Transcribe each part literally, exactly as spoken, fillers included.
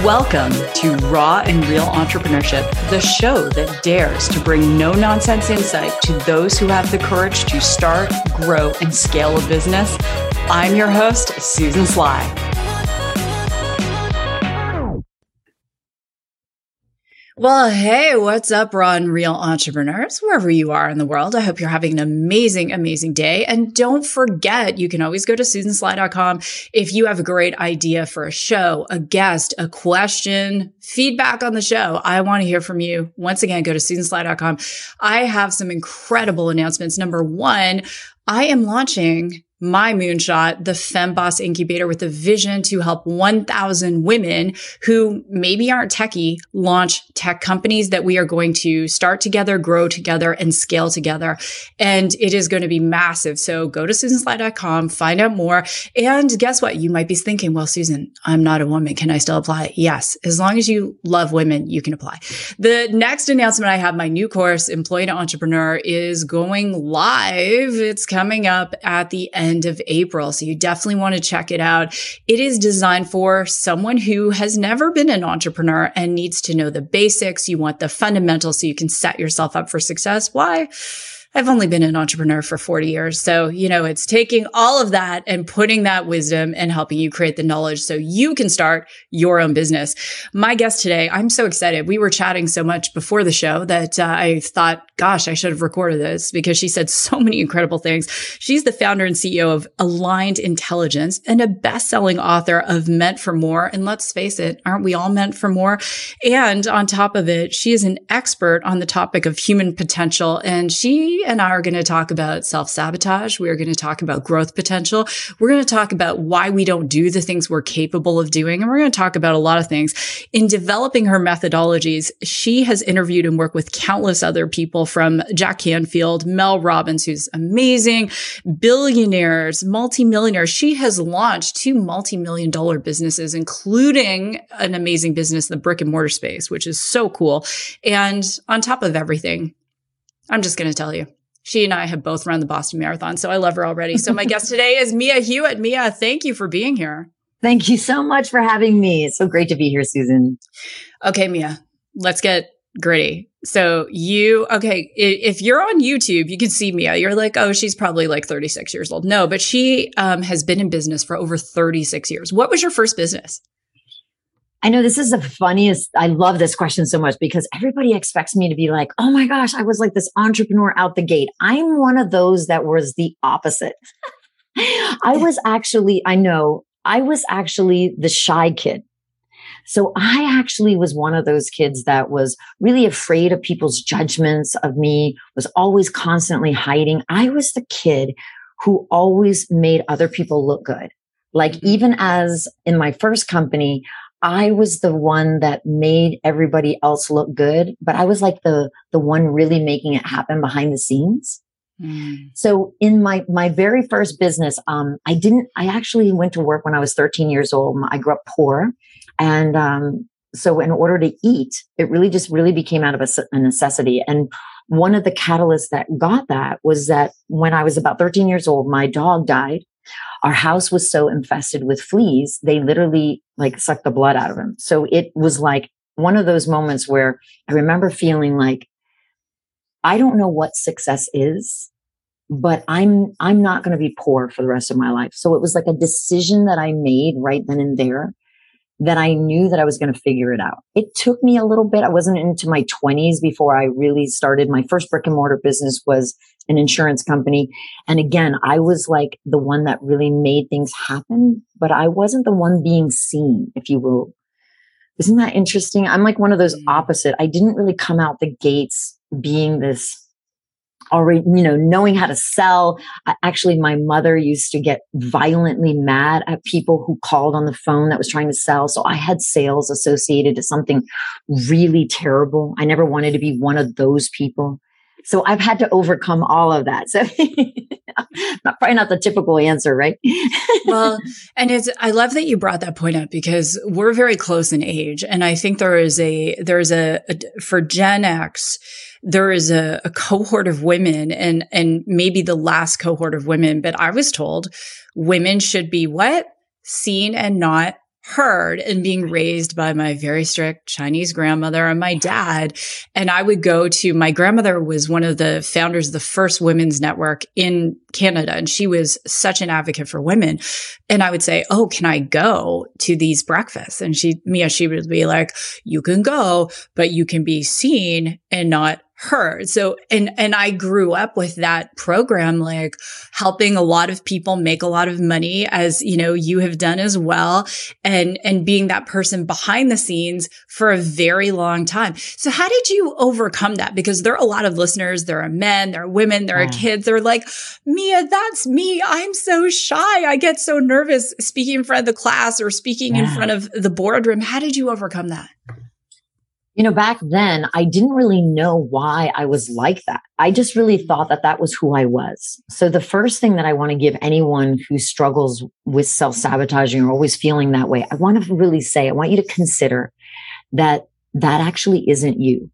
Welcome to Raw and Real Entrepreneurship, the show that dares to bring no-nonsense insight to those who have the courage to start, grow, and scale a business. I'm your host, Susan Sly. Well, hey, what's up, Raw and Real Entrepreneurs, wherever you are in the world. I hope you're having an amazing, amazing day. And don't forget, you can always go to susan sly dot com if you have a great idea for a show, a guest, a question, feedback on the show. I want to hear from you. Once again, go to susan sly dot com. I have some incredible announcements. Number one, I am launching my moonshot, the FemBoss Incubator, with a vision to help one thousand women who maybe aren't techie launch tech companies that we are going to start together, grow together, and scale together. And it is going to be massive. So go to susan sly dot com, find out more. And guess what? You might be thinking, well, Susan, I'm not a woman. Can I still apply? Yes. As long as you love women, you can apply. The next announcement I have, my new course, Employee to Entrepreneur, is going live. It's coming up at the end of April. So you definitely want to check it out. It is designed for someone who has never been an entrepreneur and needs to know the basics. You want the fundamentals so you can set yourself up for success. Why? I've only been an entrepreneur for forty years. So, you know, it's taking all of that and putting that wisdom and helping you create the knowledge so you can start your own business. My guest today, I'm so excited. We were chatting so much before the show that uh, I thought, gosh, I should have recorded this because she said so many incredible things. She's the founder and C E O of Aligned Intelligence and a best-selling author of Meant for More. And let's face it, aren't we all meant for more? And on top of it, she is an expert on the topic of human potential. And she and I are going to talk about self-sabotage. We're going to talk about growth potential. We're going to talk about why we don't do the things we're capable of doing. And we're going to talk about a lot of things. In developing her methodologies, she has interviewed and worked with countless other people, from Jack Canfield, Mel Robbins, who's amazing, billionaires, multimillionaires. She has launched two multi-million dollar businesses, including an amazing business, the brick and mortar space, which is so cool. And on top of everything, I'm just going to tell you, she and I have both run the Boston Marathon, so I love her already. So my guest today is Mia Hewitt. Mia, thank you for being here. Thank you so much for having me. It's so great to be here, Susan. Okay, Mia, let's get gritty. So you, okay, if you're on YouTube, you can see Mia. You're like, oh, she's probably like thirty-six years old. No, but she um, has been in business for over thirty-six years. What was your first business? I know this is the funniest. I love this question so much because everybody expects me to be like, oh my gosh, I was like this entrepreneur out the gate. I'm one of those that was the opposite. I was actually, I know, I was actually the shy kid. So I actually was one of those kids that was really afraid of people's judgments of me, was always constantly hiding. I was the kid who always made other people look good. Like even as in my first company, I was the one that made everybody else look good, but I was like the, the one really making it happen behind the scenes. Mm. So in my, my very first business, um, I didn't, I actually went to work when I was thirteen years old. I grew up poor. And, um, so in order to eat, it really just really became out of a, a necessity. And one of the catalysts that got that was that when I was about thirteen years old, my dog died. Our house was so infested with fleas, they literally like sucked the blood out of him. So it was like one of those moments where I remember feeling like, I don't know what success is, but I'm, I'm not going to be poor for the rest of my life. So it was like a decision that I made right then and there that I knew that I was going to figure it out. It took me a little bit. I wasn't into my twenties before I really started. My first brick and mortar business was an insurance company. And again, I was like the one that really made things happen, but I wasn't the one being seen, if you will. Isn't that interesting? I'm like one of those opposite. I didn't really come out the gates being this already, you know, knowing how to sell. I, actually, my mother used to get violently mad at people who called on the phone that was trying to sell. So I had sales associated to something really terrible. I never wanted to be one of those people. So I've had to overcome all of that. So not, probably not the typical answer, right? Well, and it's, I love that you brought that point up because we're very close in age. And I think there is a, there's a, a for Gen X, there is a, a cohort of women and, and maybe the last cohort of women, but I was told women should be what? Seen and not heard and being raised by my very strict Chinese grandmother and my dad. And I would go to, my grandmother was one of the founders of the first women's network in Canada. And she was such an advocate for women. And I would say, oh, can I go to these breakfasts? And she, Mia, she would be like, you can go, but you can be seen and not heard. So, and, and I grew up with that program, like helping a lot of people make a lot of money, as, you know, you have done as well. And, and being that person behind the scenes for a very long time. So how did you overcome that? Because there are a lot of listeners, there are men, there are women, there are Yeah. kids. They're like, Mia, that's me. I'm so shy. I get so nervous speaking in front of the class or speaking in Yeah. front of the boardroom. How did you overcome that? You know, back then, I didn't really know why I was like that. I just really thought that that was who I was. So the first thing that I want to give anyone who struggles with self-sabotaging or always feeling that way, I want to really say, I want you to consider that that actually isn't you.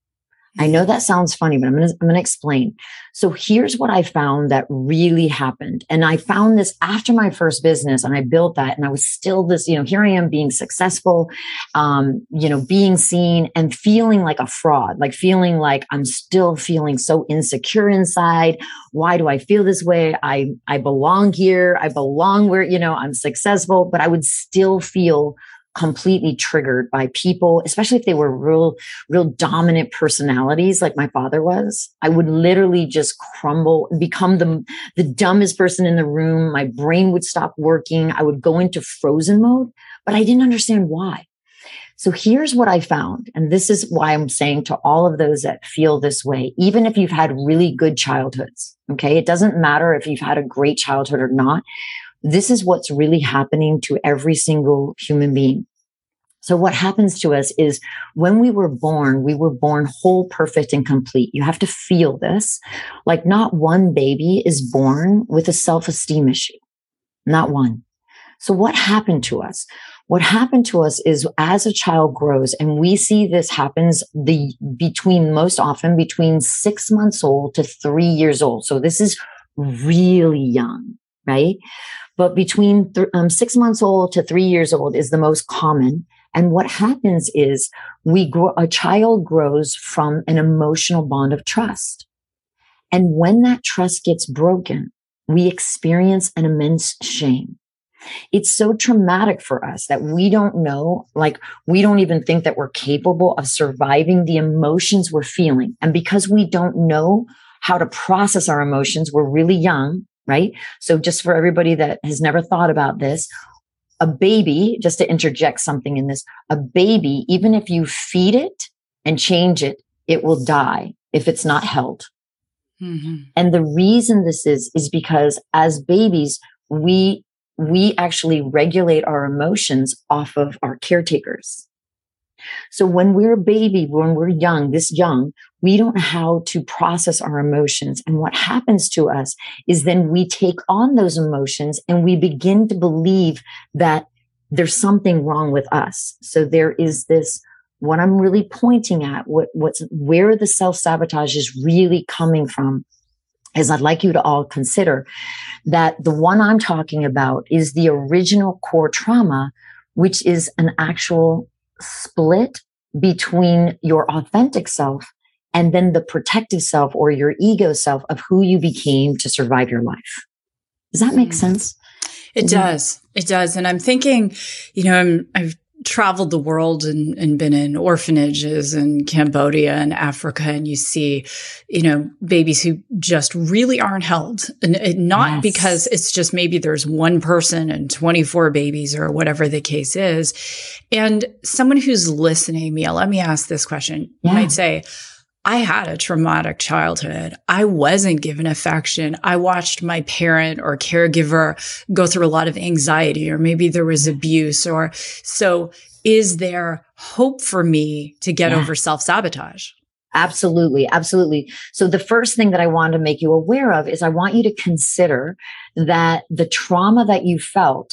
I know that sounds funny, but I'm going to, I'm going to explain. So here's what I found that really happened. And I found this after my first business, and I built that, and I was still this, you know, here I am being successful, um, you know, being seen and feeling like a fraud, like feeling like I'm still feeling so insecure inside. Why do I feel this way? I, I belong here. I belong where, you know, I'm successful, but I would still feel completely triggered by people, especially if they were real, real dominant personalities like my father was. I would literally just crumble, become the, the dumbest person in the room. My brain would stop working. I would go into frozen mode, but I didn't understand why. So here's what I found. And this is why I'm saying to all of those that feel this way, even if you've had really good childhoods, okay, it doesn't matter if you've had a great childhood or not. This is what's really happening to every single human being. So what happens to us is when we were born, we were born whole, perfect, and complete. You have to feel this. Like not one baby is born with a self-esteem issue. Not one. So what happened to us? What happened to us is as a child grows, and we see this happens the between most often between six months old to three years old. So this is really young, right? But between th- um, six months old to three years old is the most common. And what happens is we grow, a child grows from an emotional bond of trust. And when that trust gets broken, we experience an immense shame. It's so traumatic for us that we don't know, like we don't even think that we're capable of surviving the emotions we're feeling. And because we don't know how to process our emotions, we're really young, right? So just for everybody that has never thought about this, a baby, just to interject something in this, a baby, even if you feed it and change it, it will die if it's not held. Mm-hmm. And the reason this is, is because as babies, we, we actually regulate our emotions off of our caretakers. So when we're a baby, when we're young, this young, we don't know how to process our emotions. And what happens to us is then we take on those emotions and we begin to believe that there's something wrong with us. So there is this, what I'm really pointing at, what, what's, where the self-sabotage is really coming from is I'd like you to all consider that the one I'm talking about is the original core trauma, which is an actual split between your authentic self and then the protective self or your ego self of who you became to survive your life. Does that make sense? It mm-hmm. does. It does. And I'm thinking, you know, I'm, I've traveled the world and, and been in orphanages in Cambodia and Africa, and you see, you know, babies who just really aren't held, and, and not yes. because it's just maybe there's one person and twenty-four babies or whatever the case is. And someone who's listening, Mia, let me ask this question. Yeah. You might say, I had a traumatic childhood. I wasn't given affection. I watched my parent or caregiver go through a lot of anxiety, or maybe there was abuse. Or so is there hope for me to get yeah. over self-sabotage? Absolutely. Absolutely. So the first thing that I want to make you aware of is I want you to consider that the trauma that you felt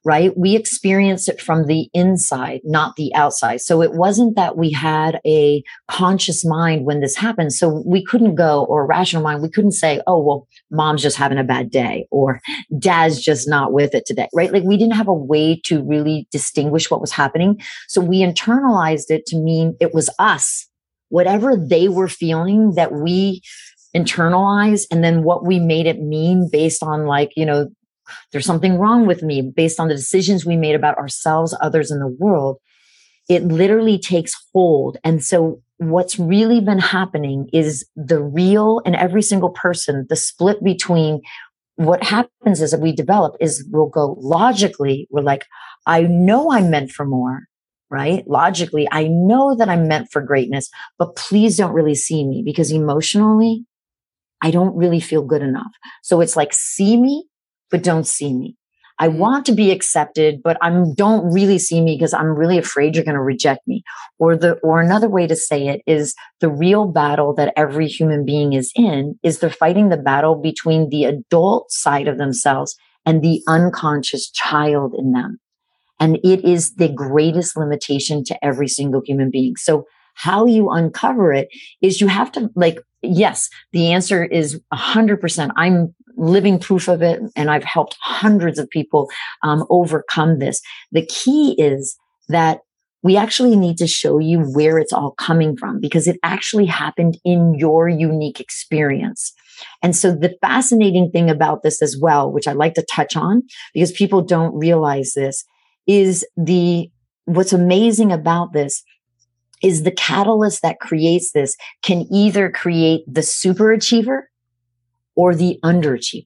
right? We experience it from the inside, not the outside. So it wasn't that we had a conscious mind when this happened. So we couldn't go, or a rational mind, we couldn't say, oh, well, mom's just having a bad day, or dad's just not with it today, right? Like we didn't have a way to really distinguish what was happening. So we internalized it to mean it was us, whatever they were feeling that we internalized, and then what we made it mean based on, like, you know, there's something wrong with me based on the decisions we made about ourselves, others, in the world. It literally takes hold. And so what's really been happening is the real in every single person, the split between what happens is that we develop is we'll go logically. We're like, I know I'm meant for more, right? Logically, I know that I'm meant for greatness, but please don't really see me, because emotionally, I don't really feel good enough. So it's like, see me, but don't see me. I want to be accepted, but I'm don't really see me because I'm really afraid you're going to reject me. Or the, or another way to say it is the real battle that every human being is in is they're fighting the battle between the adult side of themselves and the unconscious child in them. And it is the greatest limitation to every single human being. So how you uncover it is you have to, like, yes, the answer is a hundred percent. I'm living proof of it. And I've helped hundreds of people um, overcome this. The key is that we actually need to show you where it's all coming from, because it actually happened in your unique experience. And so the fascinating thing about this as well, which I like to touch on because people don't realize this, is the, what's amazing about this is the catalyst that creates this can either create the superachiever or the underachiever.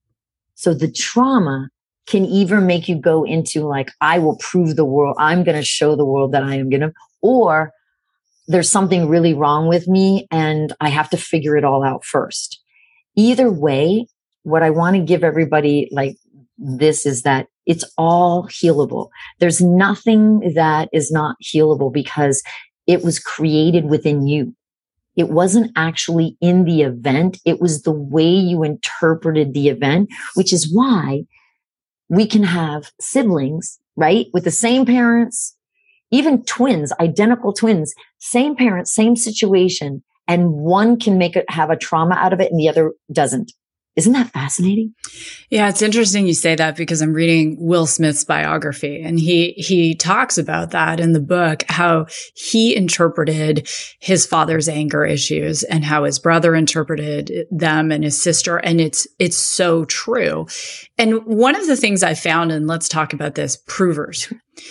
So the trauma can either make you go into like, I will prove the world, I'm going to show the world that I am going to, or there's something really wrong with me and I have to figure it all out first. Either way, what I want to give everybody like this is that it's all healable. There's nothing that is not healable because it was created within you. It wasn't actually in the event. It was the way you interpreted the event, which is why we can have siblings, right? With the same parents, even twins, identical twins, same parents, same situation. And one can make it have a trauma out of it and the other doesn't. Isn't that fascinating? Yeah, it's interesting you say that because I'm reading Will Smith's biography, and he he talks about that in the book, how he interpreted his father's anger issues and how his brother interpreted them and his sister. And it's it's so true. And one of the things I found, and let's talk about this, provers.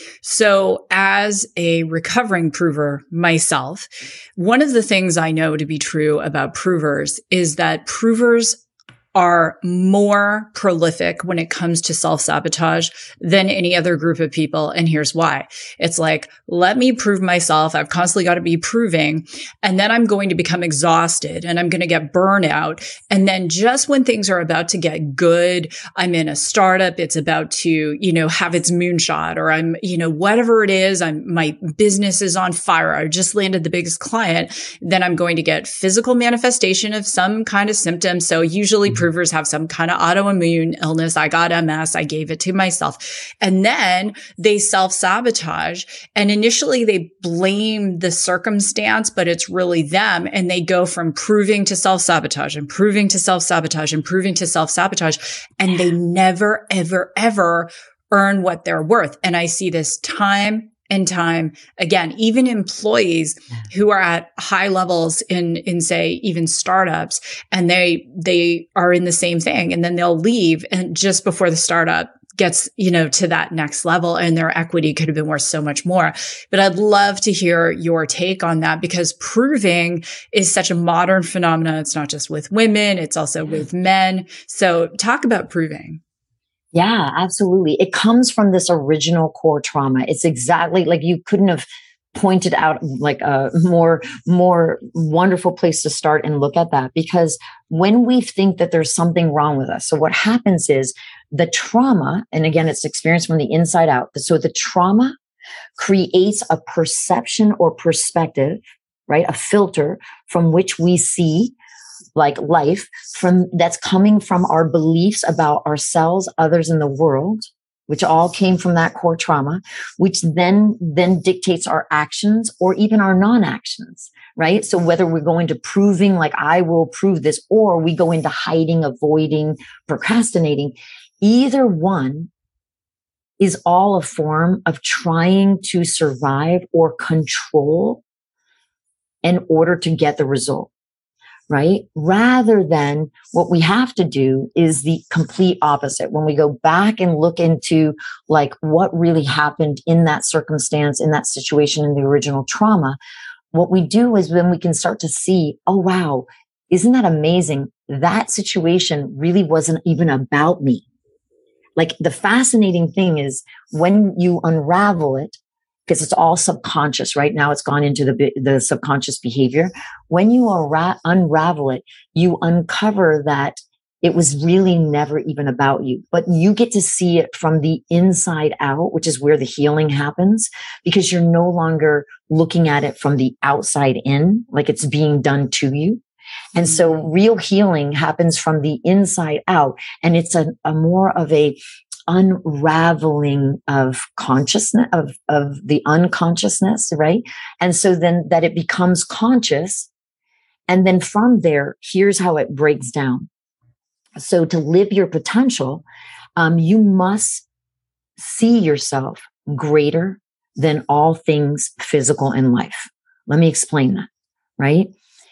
So as a recovering prover myself, one of the things I know to be true about provers is that provers are more prolific when it comes to self-sabotage than any other group of people. And here's why. It's like, let me prove myself. I've constantly got to be proving. And then I'm going to become exhausted and I'm going to get burnout. And then just when things are about to get good, I'm in a startup. It's about to, you know, have its moonshot, or I'm, you know, whatever it is, I'm, my business is on fire. I just landed the biggest client. Then I'm going to get physical manifestation of some kind of symptom. So usually mm-hmm. provers have some kind of autoimmune illness. I got M S. I gave it to myself. And then they self-sabotage. And initially they blame the circumstance, but it's really them. And they go from proving to self-sabotage and proving to self-sabotage and proving to self-sabotage. And they never, ever, ever earn what they're worth. And I see this time and time again. Even employees who are at high levels in, in say, even startups, and they, they are in the same thing, and then they'll leave, and just before the startup gets, you know, to that next level, and their equity could have been worth so much more. But I'd love to hear your take on that, because proving is such a modern phenomenon. It's not just with women, it's also with men. So talk about proving. Yeah, absolutely. It comes from this original core trauma. It's exactly like you couldn't have pointed out like a more, more wonderful place to start and look at that. Because when we think that there's something wrong with us, so what happens is the trauma, and again, it's experienced from the inside out. So the trauma creates a perception or perspective, right? A filter from which we see like life from that's coming from our beliefs about ourselves, others in the world, which all came from that core trauma, which then, then dictates our actions or even our non-actions, right? So whether we're going to proving like I will prove this, or we go into hiding, avoiding, procrastinating, either one is all a form of trying to survive or control in order to get the result. Right? Rather than what we have to do is the complete opposite. When we go back and look into like what really happened in that circumstance, in that situation, in the original trauma, what we do is then we can start to see, oh, wow, isn't that amazing? That situation really wasn't even about me. Like the fascinating thing is when you unravel it, because it's all subconscious. Right now it's gone into the the subconscious behavior. When you unra- unravel it, you uncover that it was really never even about you, but you get to see it from the inside out, which is where the healing happens, because you're no longer looking at it from the outside in, like it's being done to you. And so real healing happens from the inside out, and it's a, a more of a unraveling of consciousness, of, of the unconsciousness, right? And so then that it becomes conscious. And then from there, here's how it breaks down. So to live your potential, um, you must see yourself greater than all things physical in life. Let me explain that, right?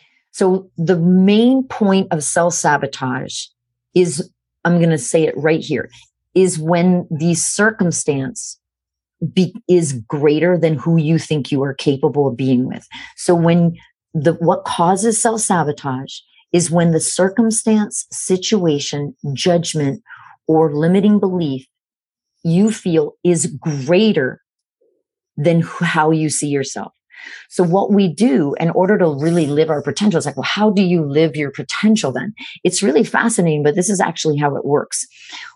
So the main point of self-sabotage is, I'm going to say it right here, is when the circumstance be, is greater than who you think you are capable of being with. So when the, what causes self-sabotage is when the circumstance, situation, judgment, or limiting belief you feel is greater than how you see yourself. So what we do in order to really live our potential is like, well, how do you live your potential then? It's really fascinating, but this is actually how it works.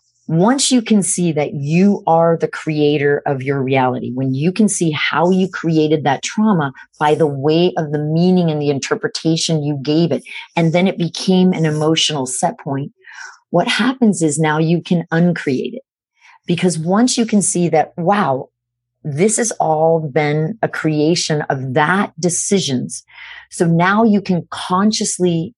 Once you can see that you are the creator of your reality, when you can see how you created that trauma by the way of the meaning and the interpretation you gave it, and then it became an emotional set point, what happens is now you can uncreate it. Because once you can see that, wow, this has all been a creation of that decisions. So now you can consciously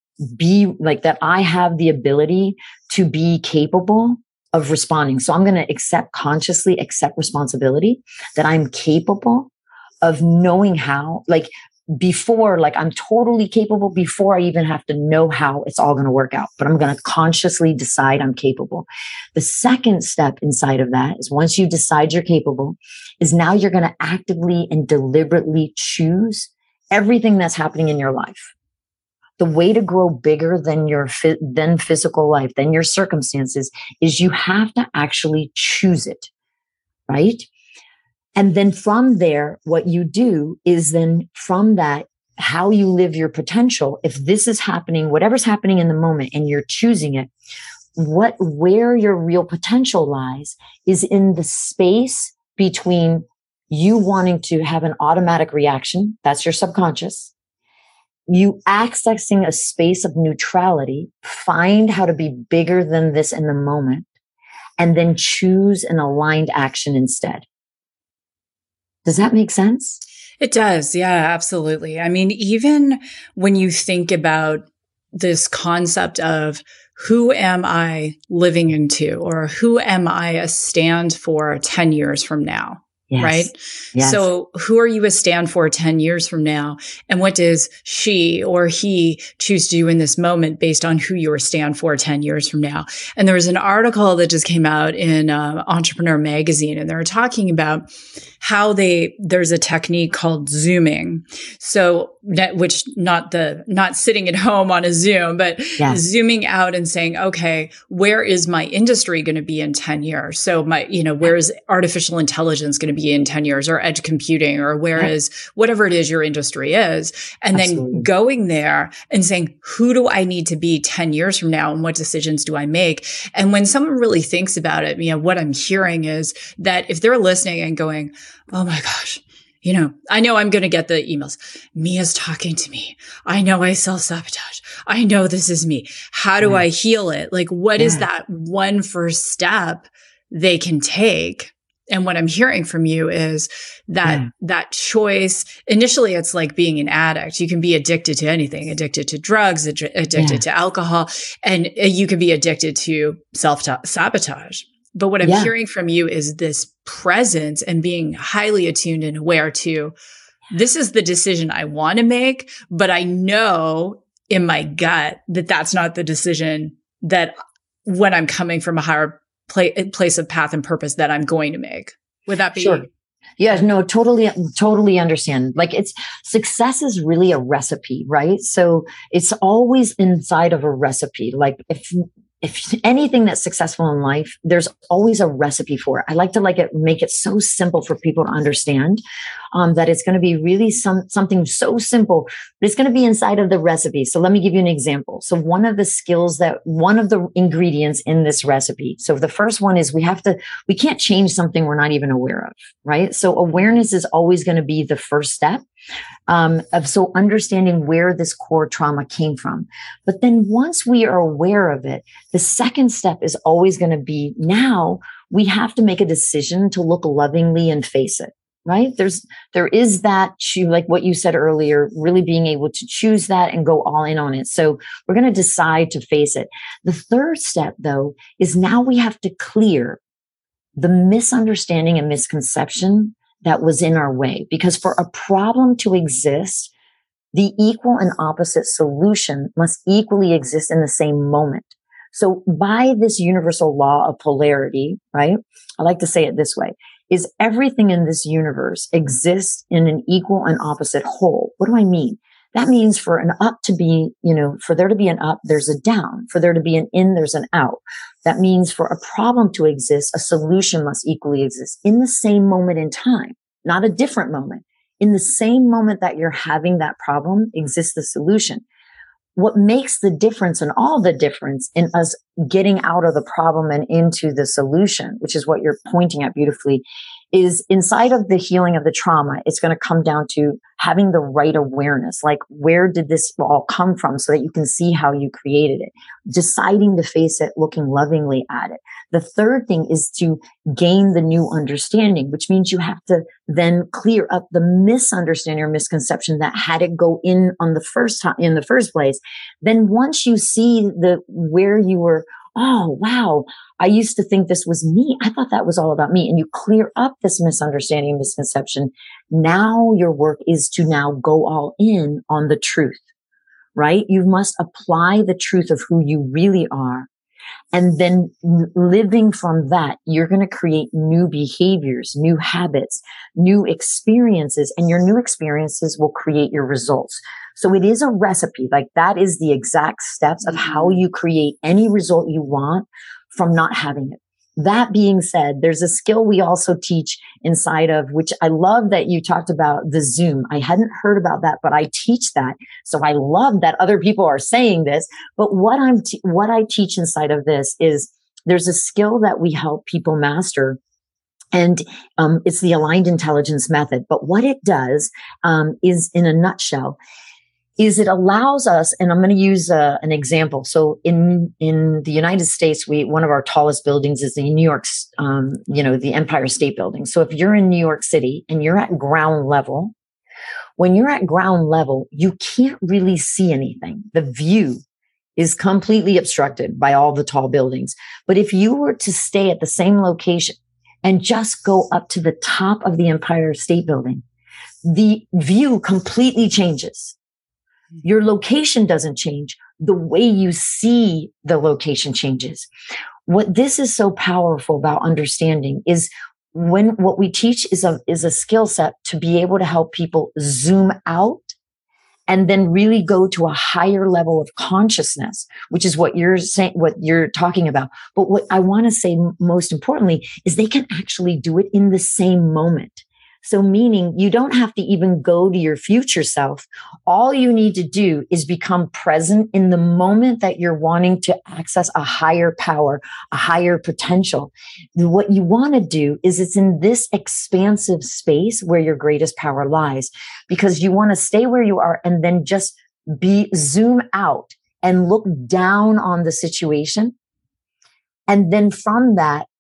be like that. I have the ability to be capable of responding. So I'm going to accept consciously accept responsibility that I'm capable of knowing how, like before, like I'm totally capable before I even have to know how it's all going to work out, but I'm going to consciously decide I'm capable. The second step inside of that is once you decide you're capable is now you're going to actively and deliberately choose everything that's happening in your life. The way to grow bigger than your than physical life, than your circumstances, is you have to actually choose it, right? And then from there, what you do is then from that, how you live your potential. If this is happening, whatever's happening in the moment, and you're choosing it, what where your real potential lies is in the space between you wanting to have an automatic reaction. That's your subconscious. You accessing a space of neutrality, find how to be bigger than this in the moment, and then choose an aligned action instead. Does that make sense? It does. Yeah, absolutely. I mean, even when you think about this concept of who am I living into, or who am I a stand for ten years from now? Yes. Right? Yes. So who are you a stand for ten years from now? And what does she or he choose to do in this moment based on who you are stand for ten years from now? And there was an article that just came out in uh, Entrepreneur Magazine, and they were talking about how they, there's a technique called Zooming. So that, which not the, not sitting at home on a Zoom, but yes. Zooming out and saying, okay, where is my industry going to be in ten years? So my, you know, where is artificial intelligence going to be in ten years, or edge computing, or where yeah. is whatever it is your industry is. And Absolutely. Then going there and saying, who do I need to be ten years from now? And what decisions do I make? And when someone really thinks about it, you know, what I'm hearing is that if they're listening and going, oh my gosh, you know, I know I'm going to get the emails. Mia's talking to me. I know I self-sabotage. I know this is me. How do yeah. I heal it? Like, what yeah. is that one first step they can take. And what I'm hearing from you is that Yeah. that choice, initially it's like being an addict. You can be addicted to anything, addicted to drugs, ad- addicted Yeah. to alcohol, and you can be addicted to self-sabotage. But what I'm Yeah. hearing from you is this presence and being highly attuned and aware to, this is the decision I want to make, but I know in my gut that that's not the decision that when I'm coming from a higher pla- place of path and purpose that I'm going to make. Would that be? Sure. Yeah, no, totally, totally understand. Like it's success is really a recipe, right? So it's always inside of a recipe. Like if if anything that's successful in life, there's always a recipe for it. I like to like it, make it so simple for people to understand um, that it's going to be really some something so simple, but it's going to be inside of the recipe. So let me give you an example. So one of the skills that one of the ingredients in this recipe. So the first one is we have to we can't change something we're not even aware of, right? So awareness is always going to be the first step. Um, of so understanding where this core trauma came from. But then once we are aware of it, the second step is always going to be now we have to make a decision to look lovingly and face it, right? There's, there is that, like what you said earlier, really being able to choose that and go all in on it. So we're going to decide to face it. The third step though, is now we have to clear the misunderstanding and misconception that was in our way. Because for a problem to exist, the equal and opposite solution must equally exist in the same moment. So by this universal law of polarity, right? I like to say it this way, is everything in this universe exists in an equal and opposite whole. What do I mean? That means for an up to be, you know, for there to be an up, there's a down. For there to be an in, there's an out. That means for a problem to exist, a solution must equally exist in the same moment in time, not a different moment. In the same moment that you're having that problem exists the solution. What makes the difference and all the difference in us getting out of the problem and into the solution, which is what you're pointing at beautifully, is inside of the healing of the trauma, it's going to come down to having the right awareness. Like, where did this all come from so that you can see how you created it? Deciding to face it, looking lovingly at it. The third thing is to gain the new understanding, which means you have to then clear up the misunderstanding or misconception that had it go in on the first time, in the first place. Then once you see the, where you were, oh, wow, I used to think this was me. I thought that was all about me. And you clear up this misunderstanding, misconception. Now your work is to now go all in on the truth, right? You must apply the truth of who you really are. And then living from that, you're going to create new behaviors, new habits, new experiences, and your new experiences will create your results. So it is a recipe. Like, that is the exact steps of how you create any result you want from not having it. That being said, there's a skill we also teach inside of, which I love that you talked about, the Zoom. I hadn't heard about that, but I teach that. So I love that other people are saying this. But what I'm, t- what I teach inside of this is there's a skill that we help people master. And um, it's the aligned intelligence method. But what it does um, is, in a nutshell, is it allows us, and I'm going to use uh, an example. So in in the United States, we one of our tallest buildings is the New York's, um, you know, the Empire State Building. So if you're in New York City and you're at ground level, when you're at ground level, you can't really see anything. The view is completely obstructed by all the tall buildings. But if you were to stay at the same location and just go up to the top of the Empire State Building, the view completely changes. Your location doesn't change. The way you see the location changes. What this is so powerful about understanding is when what we teach is a, is a skill set to be able to help people zoom out and then really go to a higher level of consciousness, which is what you're saying, what you're talking about. But what I want to say most importantly is they can actually do it in the same moment. So meaning you don't have to even go to your future self. All you need to do is become present in the moment that you're wanting to access a higher power, a higher potential. What you want to do is it's in this expansive space where your greatest power lies, because you want to stay where you are and then just be zoom out and look down on the situation. And then from that,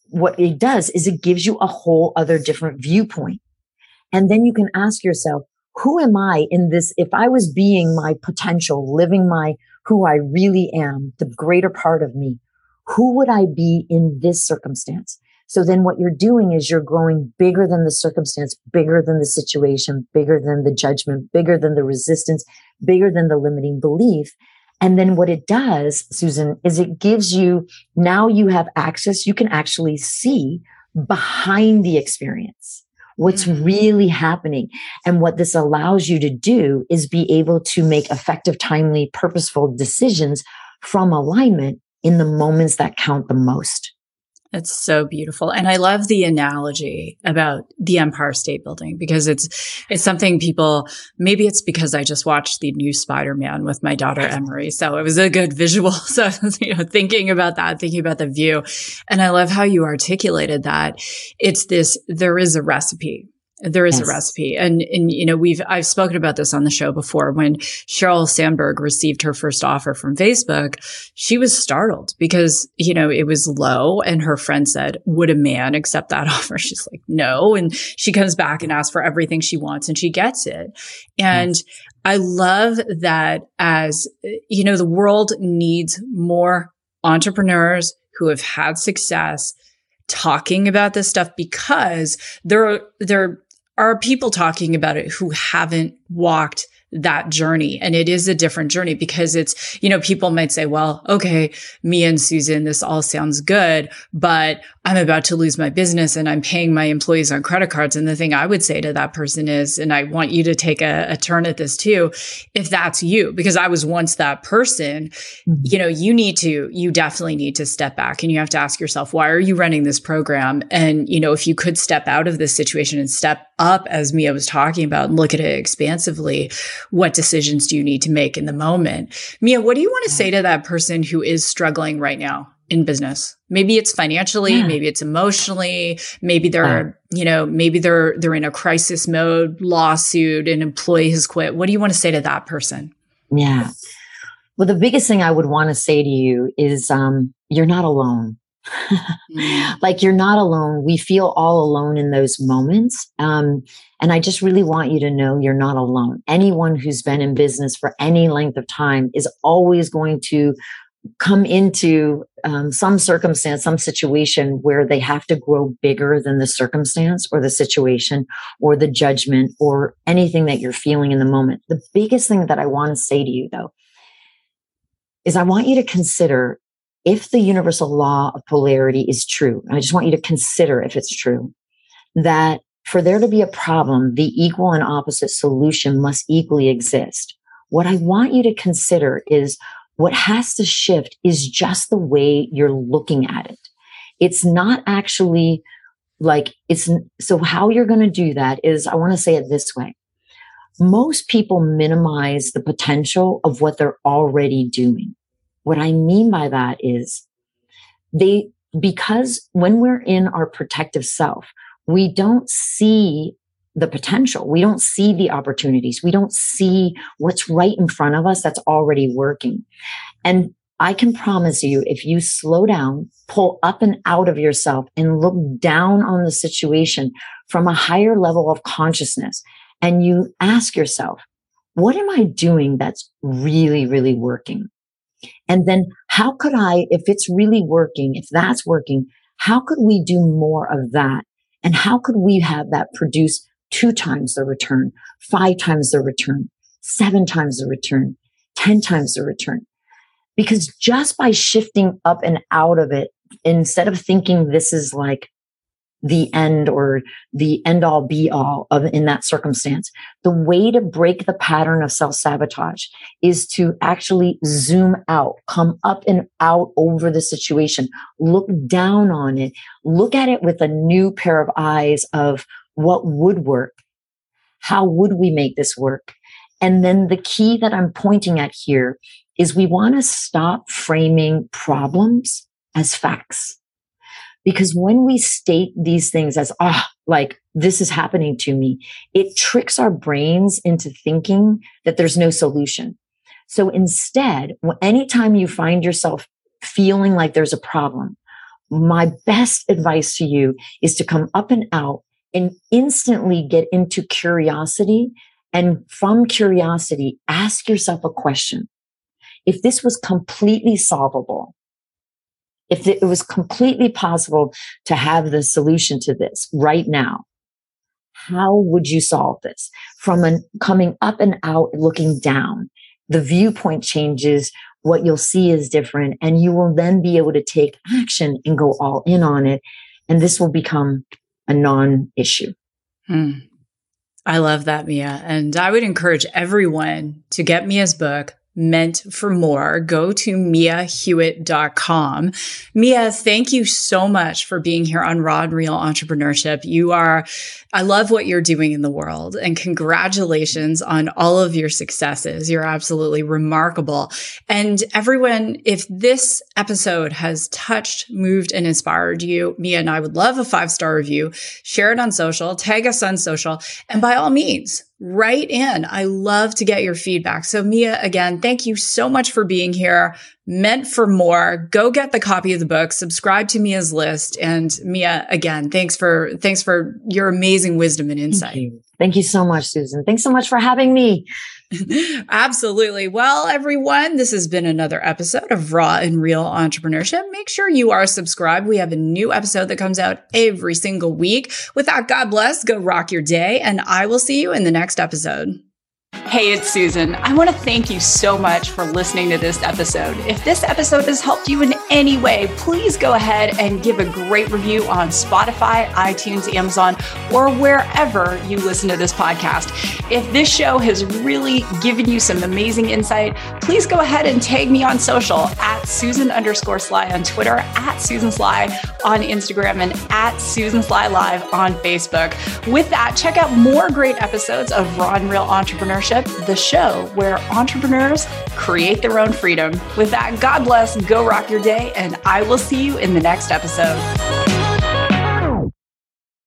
what it does is it gives you a whole other different viewpoint. And then you can ask yourself, who am I in this? If I was being my potential, living my, who I really am, the greater part of me, who would I be in this circumstance? So then what you're doing is you're growing bigger than the circumstance, bigger than the situation, bigger than the judgment, bigger than the resistance, bigger than the limiting belief. And then what it does, Susan, is it gives you, now you have access, you can actually see behind the experience what's really happening. And what this allows you to do is be able to make effective, timely, purposeful decisions from alignment in the moments that count the most. It's so beautiful. And I love the analogy about the Empire State Building, because it's, it's something people, maybe it's because I just watched the new Spider-Man with my daughter, Emery. So it was a good visual. So, you know, thinking about that, thinking about the view. And I love how you articulated that. It's this, there is a recipe. There is yes. a recipe. And, and, you know, we've, I've spoken about this on the show before. When Sheryl Sandberg received her first offer from Facebook, she was startled because, you know, it was low. And her friend said, would a man accept that offer? She's like, no. And she comes back and asks for everything she wants and she gets it. And yes. I love that, as, you know, the world needs more entrepreneurs who have had success talking about this stuff, because there, there, are people talking about it who haven't walked that journey. And it is a different journey, because it's, you know, people might say, well, okay, me and Susan, this all sounds good, but I'm about to lose my business and I'm paying my employees on credit cards. And the thing I would say to that person is, and I want you to take a, a turn at this too, if that's you, because I was once that person, mm-hmm. you know, you need to, you definitely need to step back and you have to ask yourself, why are you running this program? And, you know, if you could step out of this situation and step up, as Mia was talking about, and look at it expansively, what decisions do you need to make in the moment? Mia, what do you want to say to that person who is struggling right now in business? Maybe it's financially, yeah. maybe it's emotionally, maybe they're, uh, you know, maybe they're, they're in a crisis mode, lawsuit, an employee has quit. What do you want to say to that person? Yeah. Well, the biggest thing I would want to say to you is, um, you're not alone. mm. Like, you're not alone. We feel all alone in those moments. Um, and I just really want you to know you're not alone. Anyone who's been in business for any length of time is always going to come into um, some circumstance, some situation where they have to grow bigger than the circumstance or the situation or the judgment or anything that you're feeling in the moment. The biggest thing that I want to say to you, though, is I want you to consider, if the universal law of polarity is true, I just want you to consider, if it's true, that for there to be a problem, the equal and opposite solution must equally exist. What I want you to consider is, what has to shift is just the way you're looking at it. It's not actually like it's, so how you're going to do that is, I want to say it this way. Most people minimize the potential of what they're already doing. What I mean by that is they, because when we're in our protective self, we don't see the potential. We don't see the opportunities. We don't see what's right in front of us that's already working. And I can promise you, if you slow down, pull up and out of yourself and look down on the situation from a higher level of consciousness, and you ask yourself, what am I doing that's really, really working? And then how could I, if it's really working, if that's working, how could we do more of that? And how could we have that produce two times the return, five times the return, seven times the return, ten times the return? Because just by shifting up and out of it, instead of thinking this is like the end or the end all be all of in that circumstance, the way to break the pattern of self-sabotage is to actually zoom out, come up and out over the situation, look down on it, look at it with a new pair of eyes of what would work. How would we make this work? And then the key that I'm pointing at here is we want to stop framing problems as facts. Because when we state these things as, ah, oh, like this is happening to me, it tricks our brains into thinking that there's no solution. So instead, anytime you find yourself feeling like there's a problem, my best advice to you is to come up and out and instantly get into curiosity. And from curiosity, ask yourself a question. If this was completely solvable, if it was completely possible to have the solution to this right now, how would you solve this? From an, coming up and out, looking down, the viewpoint changes. What you'll see is different, and you will then be able to take action and go all in on it. And this will become a non-issue. Hmm. I love that, Mia. And I would encourage everyone to get Mia's book, Meant for More. Go to mia hewitt dot com. Mia, thank you so much for being here on Raw and Real Entrepreneurship. You are, I love what you're doing in the world, and congratulations on all of your successes. You're absolutely remarkable. And everyone, if this episode has touched, moved, and inspired you, Mia and I would love a five-star review. Share it on social, tag us on social, and by all means, write in. I love to get your feedback. So Mia, again, thank you so much for being here. Meant for More. Go get the copy of the book, subscribe to Mia's list. And Mia, again, thanks for, thanks for your amazing wisdom and insight. Thank you. Thank you so much, Susan. Thanks so much for having me. Absolutely. Well, everyone, this has been another episode of Raw and Real Entrepreneurship. Make sure you are subscribed. We have a new episode that comes out every single week. With that, God bless, go rock your day, and I will see you in the next episode. Hey, it's Susan. I want to thank you so much for listening to this episode. If this episode has helped you in any way, please go ahead and give a great review on Spotify, iTunes, Amazon, or wherever you listen to this podcast. If this show has really given you some amazing insight, please go ahead and tag me on social at Susan underscore Sly on Twitter, at Susan Sly on Instagram, and at Susan Sly Live on Facebook. With that, check out more great episodes of Raw and Real Entrepreneurship, the show where entrepreneurs create their own freedom. With that, God bless, go rock your day, and I will see you in the next episode.